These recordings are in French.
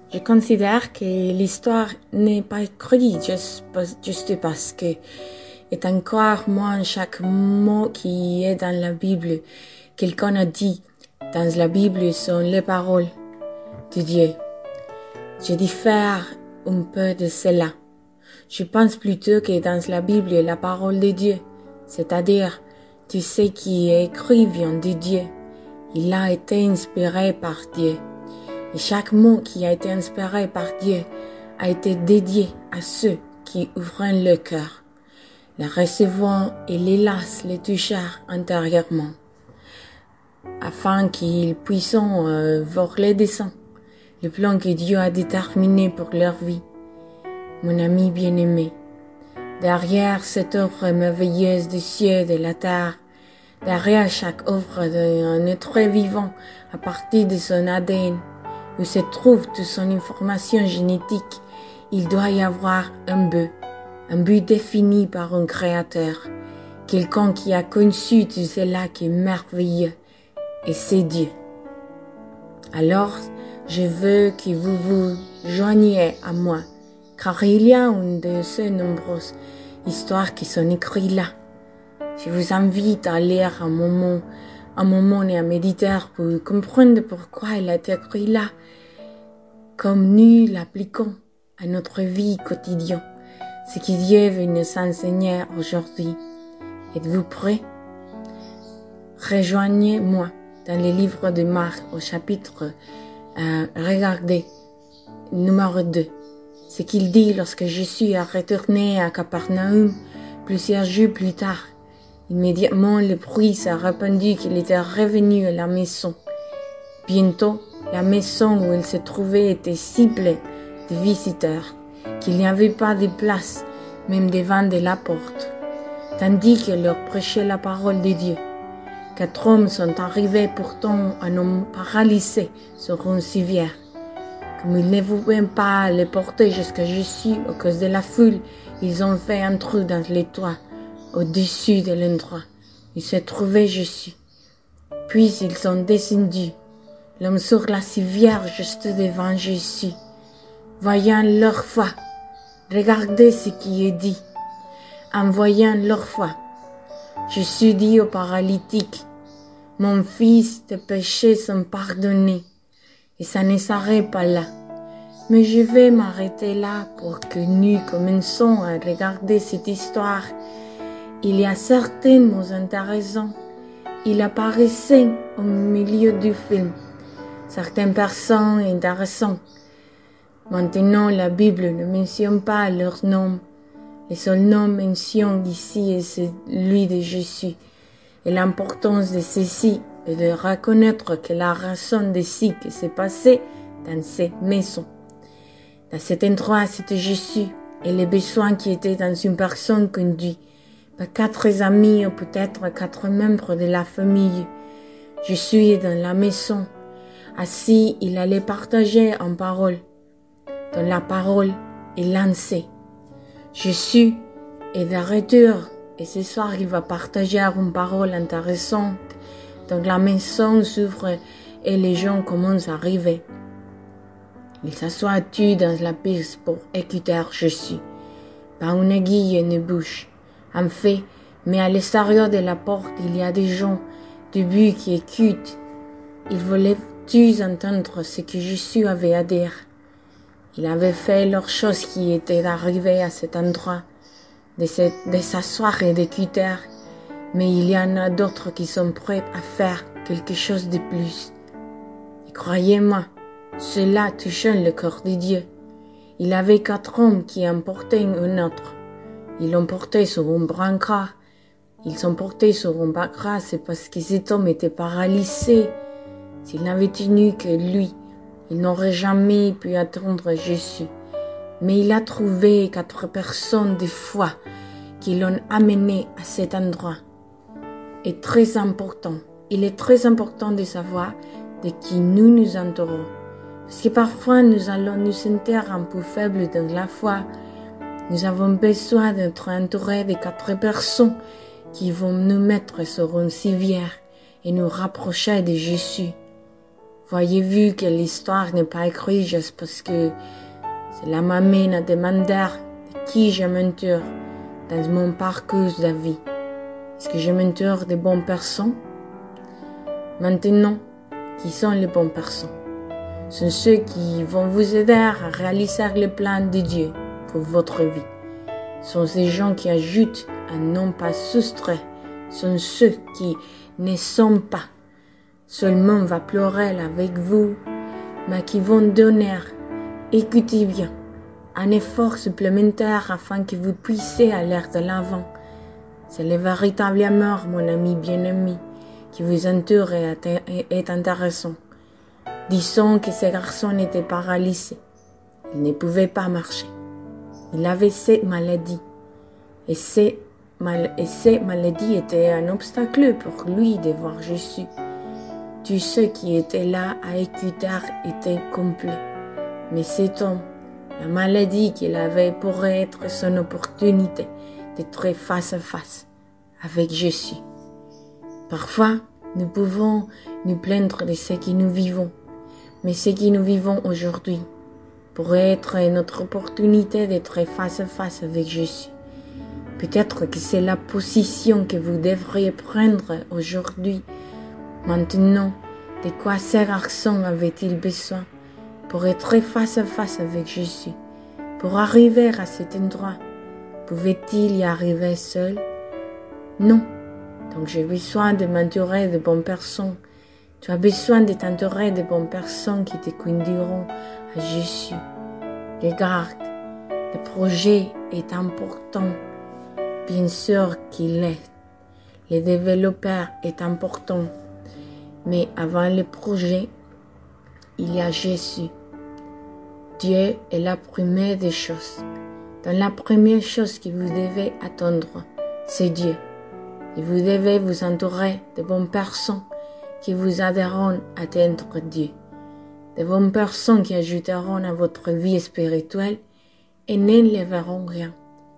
Je considère que l'histoire n'est pas écrite juste parce que est encore moins chaque mot qui est dans la Bible. Quelqu'un a dit, dans la Bible sont les paroles de Dieu. Je diffère un peu de cela. Je pense plutôt que dans la Bible, la parole de Dieu, c'est-à-dire tout ce qui est écrit vient de Dieu. Il a été inspiré par Dieu. Et chaque mot qui a été inspiré par Dieu a été dédié à ceux qui ouvrent le cœur, les recevant et les laissent les toucher intérieurement, afin qu'ils puissent voir les desseins, le plan que Dieu a déterminé pour leur vie. Mon ami bien-aimé, derrière cette œuvre merveilleuse des cieux et de la terre, derrière chaque œuvre d'un être vivant à partir de son ADN, où se trouve toute son information génétique, il doit y avoir un but défini par un créateur, quelqu'un qui a conçu tout cela qui est merveilleux, et c'est Dieu. Alors, je veux que vous vous joigniez à moi, car il y a une de ces nombreuses histoires qui sont écrites là. Je vous invite à lire un moment et à méditer pour comprendre pourquoi il a été écrit là, comme nous l'appliquons à notre vie quotidienne, ce que Dieu veut nous enseigner aujourd'hui. Êtes-vous prêts? Rejoignez-moi dans le livre de Marc au chapitre, regardez, numéro 2. Ce qu'il dit lorsque Jésus a retourné à Capernaum plusieurs jours plus tard. Immédiatement, le bruit s'est répandu qu'il était revenu à la maison. Bientôt, la maison où il se trouvait était ciblée de visiteurs, qu'il n'y avait pas de place, même devant de la porte. Tandis qu'il leur prêchait la parole de Dieu. 4 hommes sont arrivés portant un homme paralysé sur une civière. Comme ils ne pouvaient pas le porter jusqu'à Jésus à cause de la foule, ils ont fait un trou dans le toit, au-dessus de l'endroit où se trouvait Jésus. Puis ils sont descendus, l'homme sur la civière juste devant Jésus. Voyant leur foi, regardez ce qui est dit. En voyant leur foi, Jésus dit au paralytique, « Mon fils, tes péchés sont pardonnés. » Et ça ne s'arrête pas là. Mais je vais m'arrêter là pour que nous commençons à regarder cette histoire. Il y a certains mots intéressants. Il apparaissait au milieu du film. Certaines personnes intéressantes. Maintenant, la Bible ne mentionne pas leur nom. Le seul nom mentionné ici est celui de Jésus. Et l'importance de ceci est de reconnaître que la raison de ce qui s'est passé dans cette maison. Dans cet endroit, c'était Jésus et les besoins qui étaient dans une personne conduite par 4 amis ou peut-être 4 membres de la famille. Jésus est dans la maison. Ainsi, il allait partager en parole. Dans la parole est lancée. Jésus est de retour et ce soir, il va partager une parole intéressante. Donc la maison s'ouvre et les gens commencent à arriver. Il s'assoit dans la piste pour écouter Jésus. Pas une aiguille et une bouche. En fait, mais à l'extérieur de la porte, il y a des gens debout qui écoutent. Ils voulaient tous entendre ce que Jésus avait à dire. Il avait fait leur chose qui était d'arriver à cet endroit, de s'asseoir et d'écouter. Mais il y en a d'autres qui sont prêts à faire quelque chose de plus. Et croyez-moi, cela touchait le corps de Dieu. Il avait 4 hommes qui en portaient un autre. Ils l'ont porté sur un brancard. Ils sont portés sur un brancard, c'est parce que cet homme était paralysé. S'il n'avait tenu que lui, il n'aurait jamais pu attendre Jésus. Mais il a trouvé 4 personnes de foi qui l'ont amené à cet endroit. Est très important. Il est très important de savoir de qui nous nous entourons. Parce que parfois nous allons nous sentir un peu faibles dans la foi. Nous avons besoin d'être entourés de 4 personnes qui vont nous mettre sur une civière et nous rapprocher de Jésus. Voyez-vous que l'histoire n'est pas écrite juste parce que cela m'amène à demander de qui je m'entoure dans mon parcours de vie. Est-ce que je m'entoure de bonnes personnes? Maintenant, qui sont les bonnes personnes? Ce sont ceux qui vont vous aider à réaliser le plan de Dieu pour votre vie. Ce sont ces gens qui ajoutent à non pas soustraire. Ce sont ceux qui ne sont pas seulement va pleurer avec vous, mais qui vont donner, écoutez bien, un effort supplémentaire afin que vous puissiez aller de l'avant. C'est le véritable amour, mon ami bien-aimé, qui vous entoure et est intéressant. Disons que ce garçon était paralysé. Il ne pouvait pas marcher. Il avait cette maladie. Et cette maladie était un obstacle pour lui de voir Jésus. Tous ceux qui étaient là à écouter étaient complets. Mais cet homme, la maladie qu'il avait pourrait être son opportunité d'être face à face avec Jésus. Parfois, nous pouvons nous plaindre de ce que nous vivons, mais ce que nous vivons aujourd'hui pourrait être notre opportunité d'être face à face avec Jésus. Peut-être que c'est la position que vous devriez prendre aujourd'hui. Maintenant, de quoi ce garçon avait-il besoin pour être face à face avec Jésus? Pour arriver à cet endroit, pouvait-il y arriver seul? Non. Donc j'ai besoin de m'entourer de bonnes personnes. Tu as besoin de t'entourer de bonnes personnes qui te conduiront à Jésus. Regarde, le projet est important. Bien sûr qu'il est. Le développeur est important. Mais avant le projet, il y a Jésus. Dieu est la première des choses. Dans la première chose que vous devez attendre, c'est Dieu. Et vous devez vous entourer de bonnes personnes qui vous aideront à atteindre Dieu. De bonnes personnes qui ajouteront à votre vie spirituelle et n'enlèveront rien.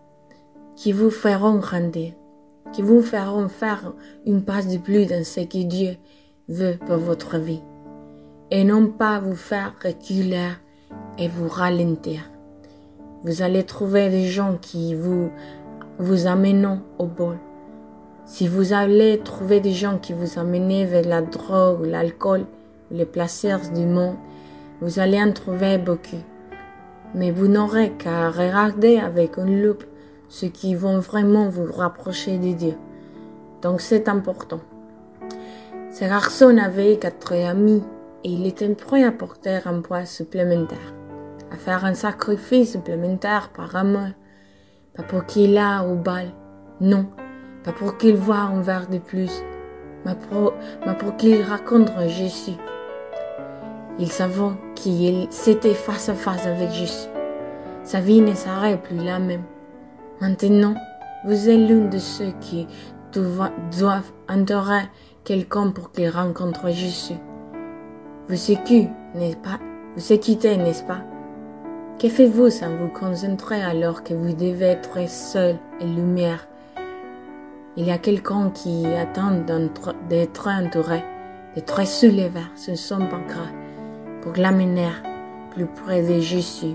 Qui vous feront grandir. Qui vous feront faire une passe de plus dans ce que Dieu veut pour votre vie. Et non pas vous faire reculer et vous ralentir. Vous allez trouver des gens qui vous amèneront au bol. Si vous allez trouver des gens qui vous amènent vers la drogue, l'alcool, les plaisirs du monde, vous allez en trouver beaucoup. Mais vous n'aurez qu'à regarder avec une loupe ceux qui vont vraiment vous rapprocher de Dieu. Donc c'est important. Ce garçon avait 4 amis et il était prêt à porter un poids supplémentaire, à faire un sacrifice supplémentaire par amour, pas pour qu'il aille au bal, non, pas pour qu'il voie un verre de plus, mais pour qu'il rencontre Jésus. Il savait qu'il s'était face à face avec Jésus. Sa vie ne serait plus la même. Maintenant, vous êtes l'un de ceux qui doivent entourer quelqu'un pour qu'il rencontre Jésus. Vous écoutez, n'est-ce pas? Que faites-vous sans vous concentrer alors que vous devez être seul et lumière? Il y a quelqu'un qui attend d'être entouré, d'être soulevé sur son pancras pour l'amener plus près de Jésus.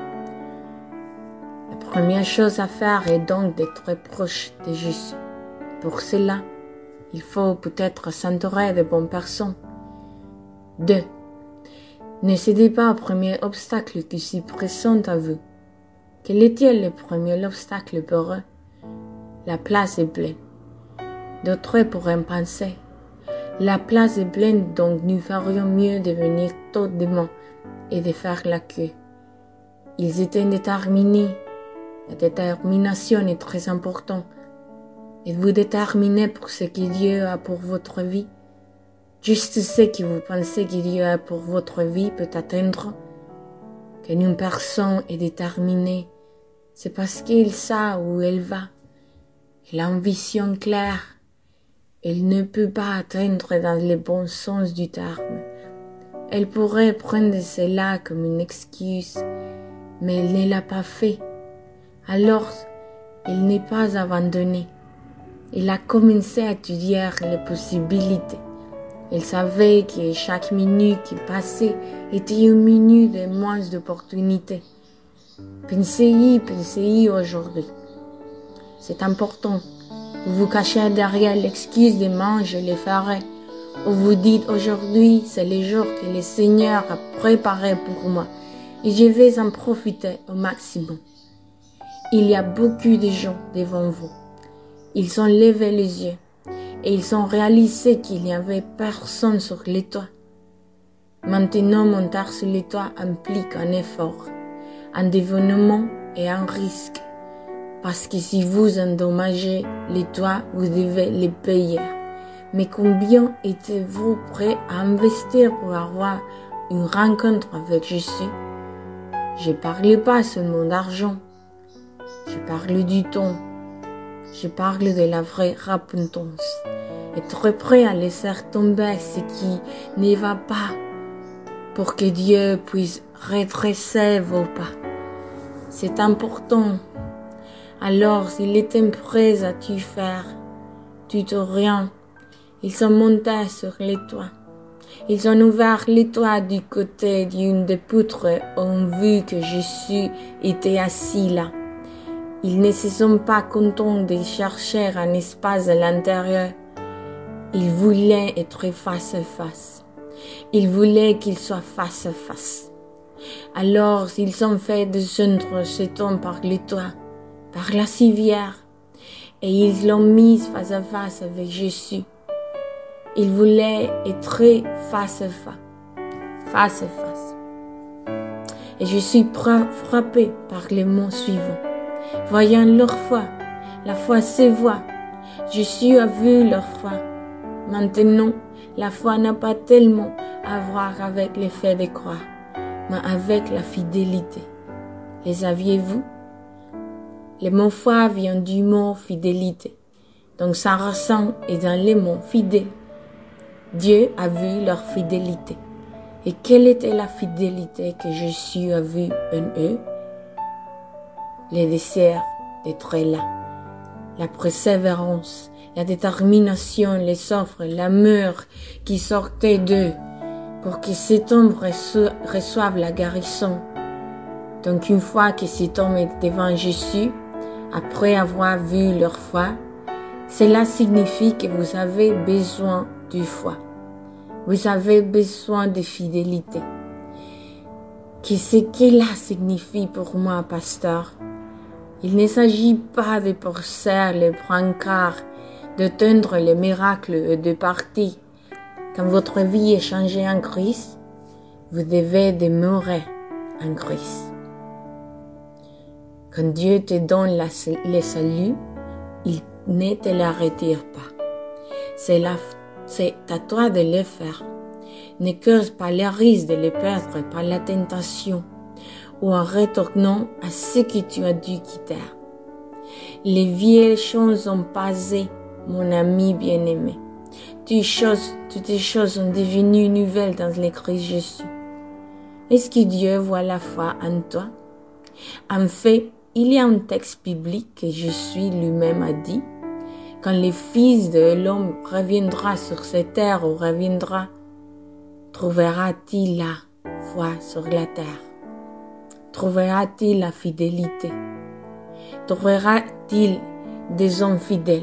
La première chose à faire est donc d'être proche de Jésus. Pour cela, il faut peut-être s'entourer de bonnes personnes. 2. Ne cédez pas au premier obstacle qui s'y présente à vous. Quel était le premier obstacle pour eux? La place est pleine. D'autres pourraient penser, la place est pleine, donc nous ferions mieux de venir tôt demain et de faire la queue. Ils étaient déterminés. La détermination est très importante. Êtes-vous déterminé pour ce que Dieu a pour votre vie? Juste ce que vous pensez que Dieu a pour votre vie peut atteindre. Quand une personne est déterminée, c'est parce qu'elle sait où elle va. Elle a une vision claire. Elle ne peut pas atteindre dans le bon sens du terme. Elle pourrait prendre cela comme une excuse, mais elle ne l'a pas fait. Alors, elle n'est pas abandonnée. Elle a commencé à étudier les possibilités. Il savait que chaque minute qui passait était une minute de moins d'opportunités. Pensez-y aujourd'hui. C'est important. Vous vous cachez derrière l'excuse demain, je le ferai. Ou vous dites aujourd'hui, c'est le jour que le Seigneur a préparé pour moi et je vais en profiter au maximum. Il y a beaucoup de gens devant vous. Ils ont levé les yeux et ils ont réalisé qu'il n'y avait personne sur les toits. Maintenant, monter sur les toits implique un effort, un dévouement et un risque. Parce que si vous endommagez les toits, vous devez les payer. Mais combien êtes-vous prêt à investir pour avoir une rencontre avec Jésus? Je parle pas seulement d'argent. Je parle du temps. Je parle de la vraie repentance. Être prêt à laisser tomber ce qui ne va pas pour que Dieu puisse redresser vos pas. C'est important. Alors, s'il était prêt à tout faire, tout ou rien, ils sont montés sur les toits. Ils ont ouvert les toits du côté d'une des poutres et ont vu que Jésus était assis là. Ils ne se sont pas contents de chercher un espace à l'intérieur. Ils voulaient être face à face. Ils voulaient qu'il soit face à face. Alors, ils ont fait descendre cet homme par les toits, par la civière, et ils l'ont mis face à face avec Jésus. Ils voulaient être face à face. Et je suis frappé par les mots suivants. Voyant leur foi, la foi se voit. Jésus a vu leur foi. Maintenant, la foi n'a pas tellement à voir avec le fait de croire, mais avec la fidélité. Les aviez-vous? Le mot foi vient du mot fidélité. Donc sa racine est dans le mot fidèle. Dieu a vu leur fidélité. Et quelle était la fidélité que Jésus a vue en eux? Le désir d'être là, la persévérance, la détermination, les offres, l'amour qui sortait d'eux pour que cet homme reçoive la guérison. Donc une fois que cet homme est devant Jésus, après avoir vu leur foi, cela signifie que vous avez besoin de foi. Vous avez besoin de fidélité. Qu'est-ce que cela signifie pour moi, pasteur? Il ne s'agit pas de porter les brancards, de tendre les miracles et de partir. Quand votre vie est changée en Christ, vous devez demeurer en Christ. Quand Dieu te donne le salut, il ne te la retire pas. C'est à toi de le faire. Ne cause pas le risque de le perdre par la tentation ou en retournant à ce que tu as dû quitter. Les vieilles choses ont passé, mon ami bien-aimé. Toutes les choses sont devenues nouvelles dans le Christ Jésus. Est-ce que Dieu voit la foi en toi? En fait, il y a un texte biblique que Jésus lui-même a dit. Quand le Fils de l'homme reviendra sur cette terre ou reviendra, trouvera-t-il la foi sur la terre? Trouvera-t-il la fidélité? Trouvera-t-il des hommes fidèles?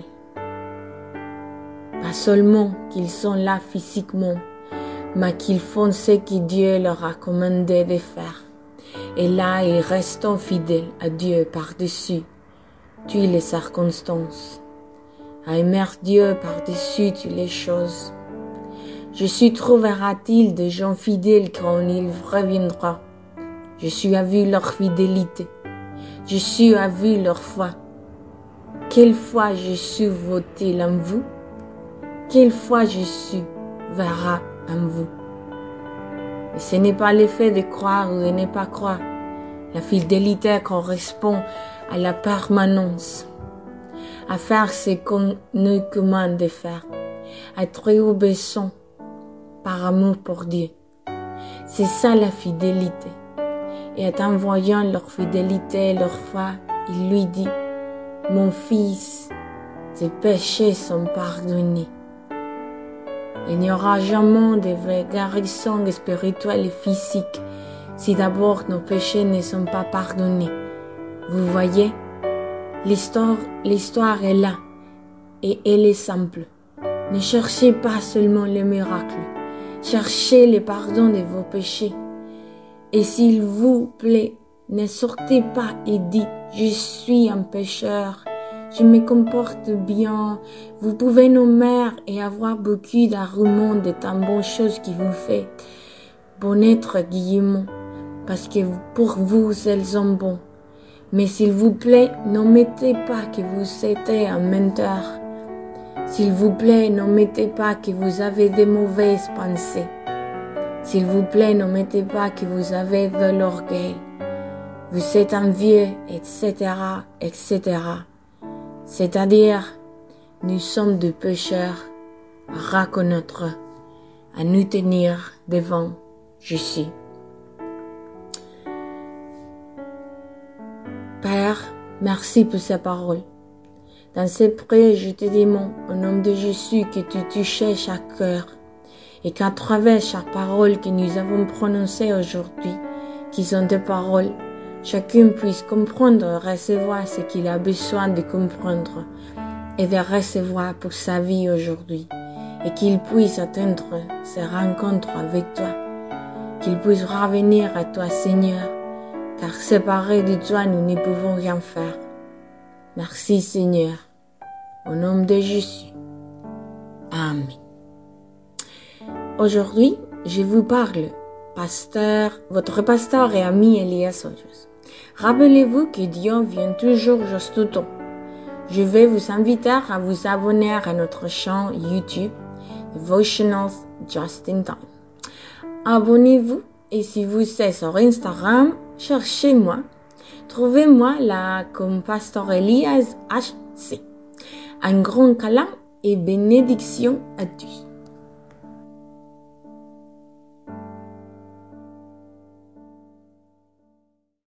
Pas seulement qu'ils sont là physiquement, mais qu'ils font ce que Dieu leur a commandé de faire. Et là, ils restent fidèles à Dieu par-dessus toutes les circonstances. À aimer Dieu par-dessus toutes les choses. Jésus trouvera-t-il des gens fidèles quand il reviendra? Jésus a vu leur fidélité. Jésus a vu leur foi. Quelle foi Jésus vaut-il en vous? Quelle foi Jésus verra en vous? Et ce n'est pas le fait de croire ou de ne pas croire. La fidélité correspond à la permanence, à faire ce qu'on nous commande de faire, à être obéissant par amour pour Dieu. C'est ça la fidélité. Et en voyant leur fidélité, leur foi, il lui dit, mon fils, tes péchés sont pardonnés. Il n'y aura jamais de vraie guérison spirituelle et physique si d'abord nos péchés ne sont pas pardonnés. Vous voyez, l'histoire est là et elle est simple. Ne cherchez pas seulement les miracles, cherchez le pardon de vos péchés. Et s'il vous plaît, ne sortez pas et dites « Je suis un pécheur, je me comporte bien ». Vous pouvez nommer et avoir beaucoup d'arguments de tant bonnes choses qui vous faites. Bon être guillemot, parce que pour vous, elles sont bonnes. Mais s'il vous plaît, n'omettez pas que vous êtes un menteur. S'il vous plaît, n'omettez pas que vous avez de mauvaises pensées. S'il vous plaît, n'omettez pas que vous avez de l'orgueil. Vous êtes envieux, etc., etc. C'est-à-dire, nous sommes des pécheurs à reconnaître, à nous tenir devant Jésus. Père, merci pour ces paroles. Dans ces prières, je te demande, au nom de Jésus, que tu touches chaque cœur et qu'à travers chaque parole que nous avons prononcée aujourd'hui, qui sont des paroles, chacun puisse comprendre et recevoir ce qu'il a besoin de comprendre et de recevoir pour sa vie aujourd'hui, et qu'il puisse atteindre ses rencontres avec toi, qu'il puisse revenir à toi, Seigneur, car séparés de toi, nous ne pouvons rien faire. Merci, Seigneur, au nom de Jésus. Amen. Aujourd'hui, je vous parle, votre pasteur et ami Elias Hodges. Rappelez-vous que Dieu vient toujours juste au temps. Je vais vous inviter à vous abonner à notre chaîne YouTube, Devotionals Just in Time. Abonnez-vous et si vous êtes sur Instagram, cherchez-moi. Trouvez-moi là comme Pasteur Elias HC. Un grand câlin et bénédiction à tous.